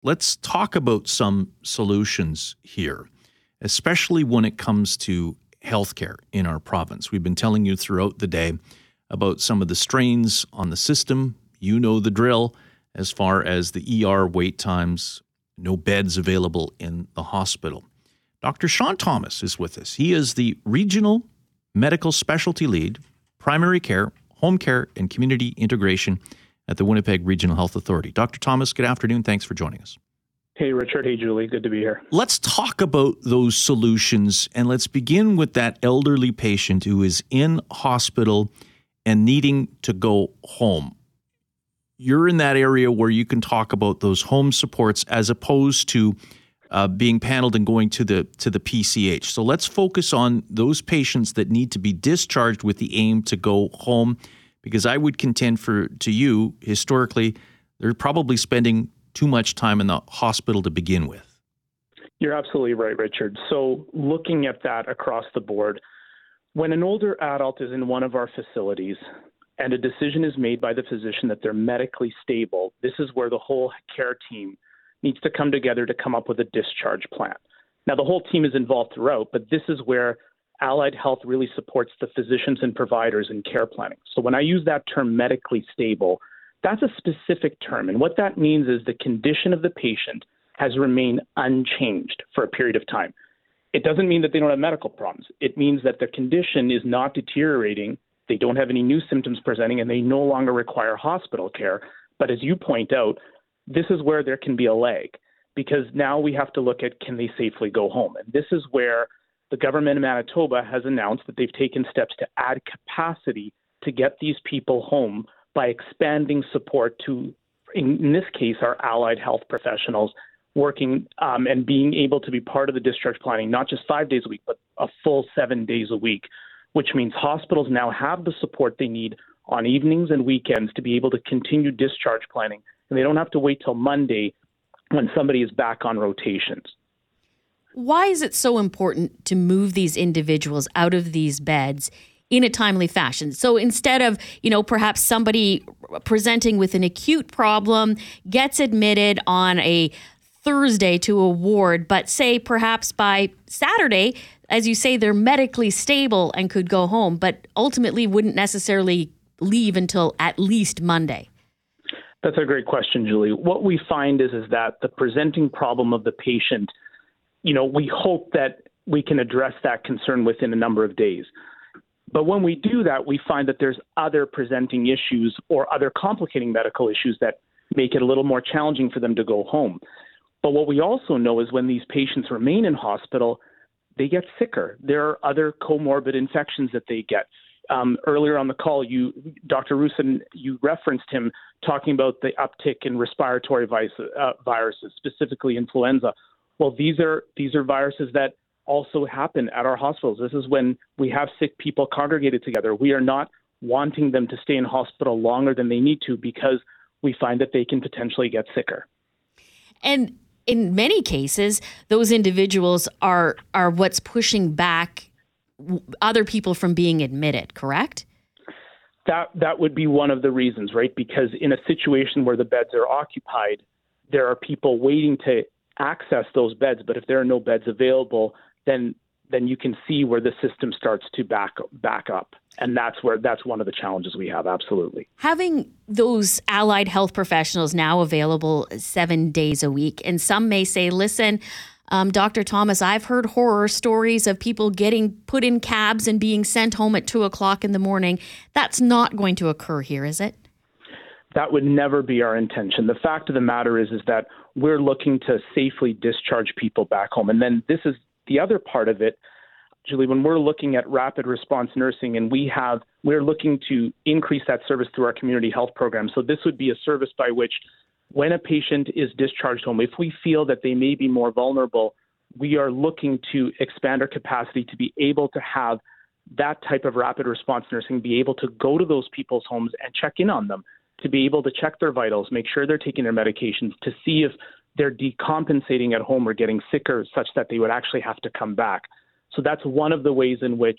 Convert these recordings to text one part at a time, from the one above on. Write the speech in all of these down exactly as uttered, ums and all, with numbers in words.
Let's talk about some solutions here, especially when it comes to healthcare in our province. We've been telling you throughout the day about some of the strains on the system. You know the drill as far as the E R wait times, no beds available in the hospital. Doctor Sean Thomas is with us. He is the Regional Medical Specialty Lead, Primary Care, Home Care, and Community Integration at the Winnipeg Regional Health Authority. Doctor Thomas, good afternoon. Thanks for joining us. Hey, Richard. Hey, Julie. Good to be here. Let's talk about those solutions, and let's begin with that elderly patient who is in hospital and needing to go home. You're in that area where you can talk about those home supports as opposed to uh, being paneled and going to the to the P C H. So let's focus on those patients that need to be discharged with the aim to go home, because I would contend for to you, historically, they're probably spending too much time in the hospital to begin with. You're absolutely right, Richard. So looking at that across the board, when an older adult is in one of our facilities and a decision is made by the physician that they're medically stable, this is where the whole care team needs to come together to come up with a discharge plan. Now, the whole team is involved throughout, but this is where Allied Health really supports the physicians and providers in care planning. So when I use that term medically stable, that's a specific term. And what that means is the condition of the patient has remained unchanged for a period of time. It doesn't mean that they don't have medical problems. It means that the condition is not deteriorating. They don't have any new symptoms presenting, and they no longer require hospital care. But as you point out, this is where there can be a lag, because now we have to look at, can they safely go home? And this is where the government of Manitoba has announced that they've taken steps to add capacity to get these people home by expanding support to, in this case, our allied health professionals working um, and being able to be part of the discharge planning, not just five days a week, but a full seven days a week, which means hospitals now have the support they need on evenings and weekends to be able to continue discharge planning. And they don't have to wait till Monday when somebody is back on rotations. Why is it so important to move these individuals out of these beds in a timely fashion? So instead of, you know, perhaps somebody presenting with an acute problem gets admitted on a Thursday to a ward, but say perhaps by Saturday, as you say, they're medically stable and could go home, but ultimately wouldn't necessarily leave until at least Monday. That's a great question, Julie. What we find is, is that the presenting problem of the patient, you know, we hope that we can address that concern within a number of days. But when we do that, we find that there's other presenting issues or other complicating medical issues that make it a little more challenging for them to go home. But what we also know is when these patients remain in hospital, they get sicker. There are other comorbid infections that they get. Um, earlier on the call, you, Doctor Roussin, you referenced him talking about the uptick in respiratory viruses, uh, viruses, specifically influenza. Well, these are these are viruses that also happen at our hospitals. This is when we have sick people congregated together. We are not wanting them to stay in hospital longer than they need to because we find that they can potentially get sicker. And in many cases, those individuals are are what's pushing back other people from being admitted, correct? That that would be one of the reasons, right? Because in a situation where the beds are occupied, there are people waiting to access those beds. But if there are no beds available, then then you can see where the system starts to back back up. And that's where that's one of the challenges we have, absolutely. Having those allied health professionals now available seven days a week, and some may say, listen, um, Doctor Thomas, I've heard horror stories of people getting put in cabs and being sent home at two o'clock in the morning. That's not going to occur here, is it? That would never be our intention. The fact of the matter is, is that we're looking to safely discharge people back home. And then this is the other part of it, Julie, when we're looking at rapid response nursing, and we have, we're looking to increase that service through our community health program. So this would be a service by which when a patient is discharged home, if we feel that they may be more vulnerable, we are looking to expand our capacity to be able to have that type of rapid response nursing, be able to go to those people's homes and check in on them, to be able to check their vitals, make sure they're taking their medications, to see if they're decompensating at home or getting sicker such that they would actually have to come back. So that's one of the ways in which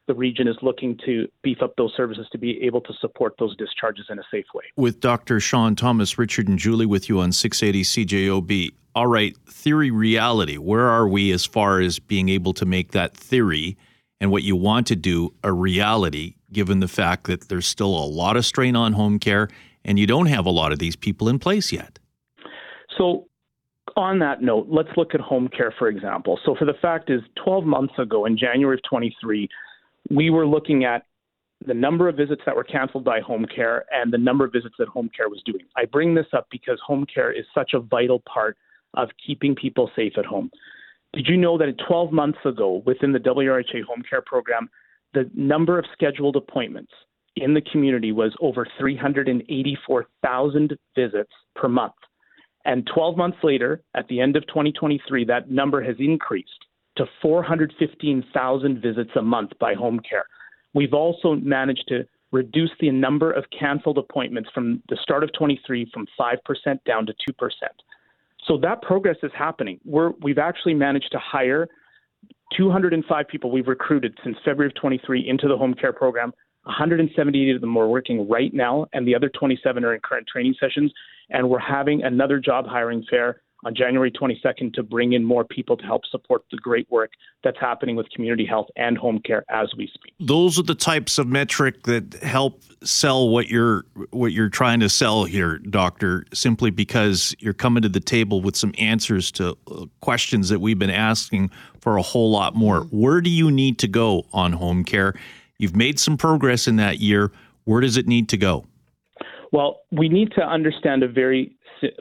the region is looking to beef up those services to be able to support those discharges in a safe way. With Doctor Sean Thomas, Richard and Julie with you on six eighty C J O B. All right, theory, reality. Where are we as far as being able to make that theory and what you want to do a reality, given the fact that there's still a lot of strain on home care and you don't have a lot of these people in place yet? So on that note, let's look at home care, for example. So for the fact is, twelve months ago in January of twenty-three, we were looking at the number of visits that were canceled by home care and the number of visits that home care was doing. I bring this up because home care is such a vital part of keeping people safe at home. Did you know that twelve months ago, within the W R H A home care program, the number of scheduled appointments in the community was over three hundred eighty-four thousand visits per month? And twelve months later, at the end of twenty twenty-three, that number has increased to four hundred fifteen thousand visits a month by home care. We've also managed to reduce the number of canceled appointments from the start of twenty-three from five percent down to two percent. So that progress is happening. We're, we've actually managed to hire two hundred five people we've recruited since February of twenty-three into the home care program. one hundred seventy-eight of them are working right now, and the other twenty-seven are in current training sessions. And we're having another job hiring fair on January twenty-second to bring in more people to help support the great work that's happening with community health and home care as we speak. Those are the types of metric that help sell what you're what you're trying to sell here, Doctor, simply because you're coming to the table with some answers to questions that we've been asking for a whole lot more. Where do you need to go on home care? You've made some progress in that year. Where does it need to go? Well, we need to understand a very,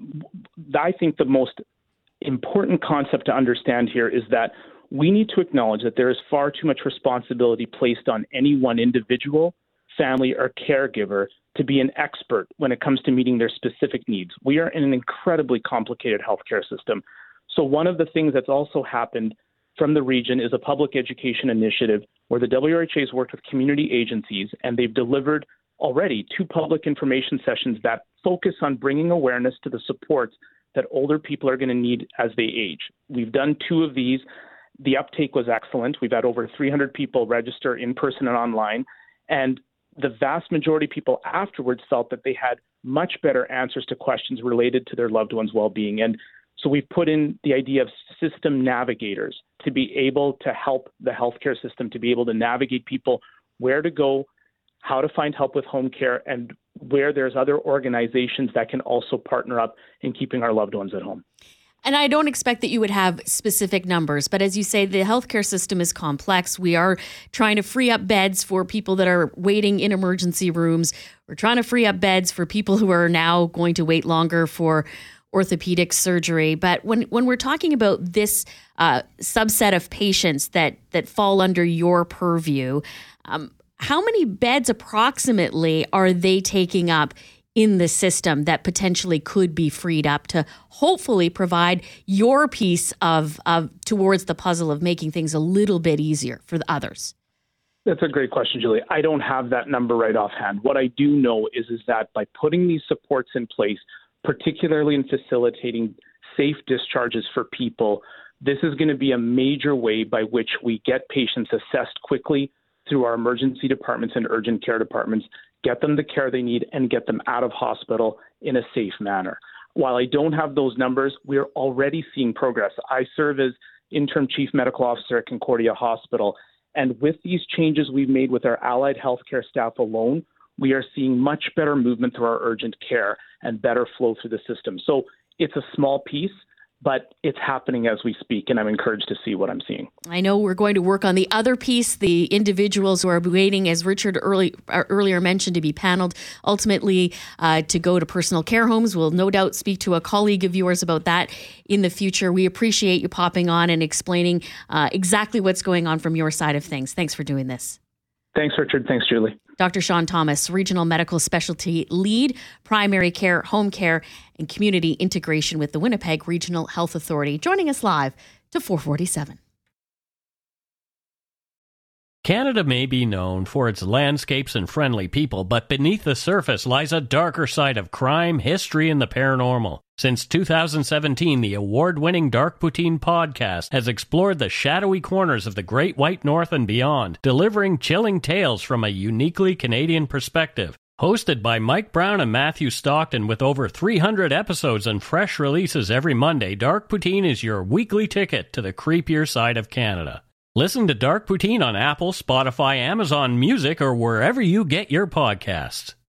I think the most important concept to understand here is that we need to acknowledge that there is far too much responsibility placed on any one individual, family, or caregiver to be an expert when it comes to meeting their specific needs. We are in an incredibly complicated healthcare system. So one of the things that's also happened from the region is a public education initiative where the W R H A has worked with community agencies, and they've delivered already two public information sessions that focus on bringing awareness to the supports that older people are going to need as they age. We've done two of these. The uptake was excellent. We've had over three hundred people register in person and online, and the vast majority of people afterwards felt that they had much better answers to questions related to their loved ones' well-being. And so we've put in the idea of system navigators to be able to help the healthcare system, to be able to navigate people where to go, how to find help with home care, and where there's other organizations that can also partner up in keeping our loved ones at home. And I don't expect that you would have specific numbers, but as you say, the healthcare system is complex. We are trying to free up beds for people that are waiting in emergency rooms. We're trying to free up beds for people who are now going to wait longer for orthopedic surgery. But when, when we're talking about this uh, subset of patients that, that fall under your purview, um, how many beds approximately are they taking up in the system that potentially could be freed up to hopefully provide your piece of, of towards the puzzle of making things a little bit easier for the others? That's a great question, Julie. I don't have that number right offhand. What I do know is, is that by putting these supports in place, particularly in facilitating safe discharges for people, this is going to be a major way by which we get patients assessed quickly through our emergency departments and urgent care departments, get them the care they need, and get them out of hospital in a safe manner. While I don't have those numbers, we're already seeing progress. I serve as interim chief medical officer at Concordia Hospital, and with these changes we've made with our allied healthcare staff alone, we are seeing much better movement through our urgent care and better flow through the system. So it's a small piece, but it's happening as we speak, and I'm encouraged to see what I'm seeing. I know we're going to work on the other piece, the individuals who are waiting, as Richard early, uh, earlier mentioned, to be paneled, ultimately uh, to go to personal care homes. We'll no doubt speak to a colleague of yours about that in the future. We appreciate you popping on and explaining uh, exactly what's going on from your side of things. Thanks for doing this. Thanks, Richard. Thanks, Julie. Doctor Sean Thomas, Regional Medical Specialty Lead, Primary Care, Home Care, and Community Integration with the Winnipeg Regional Health Authority, joining us live to four forty-seven. Canada may be known for its landscapes and friendly people, but beneath the surface lies a darker side of crime, history, and the paranormal. Since two thousand seventeen, the award-winning Dark Poutine podcast has explored the shadowy corners of the Great White North and beyond, delivering chilling tales from a uniquely Canadian perspective. Hosted by Mike Brown and Matthew Stockton with over three hundred episodes and fresh releases every Monday, Dark Poutine is your weekly ticket to the creepier side of Canada. Listen to Dark Poutine on Apple, Spotify, Amazon Music, or wherever you get your podcasts.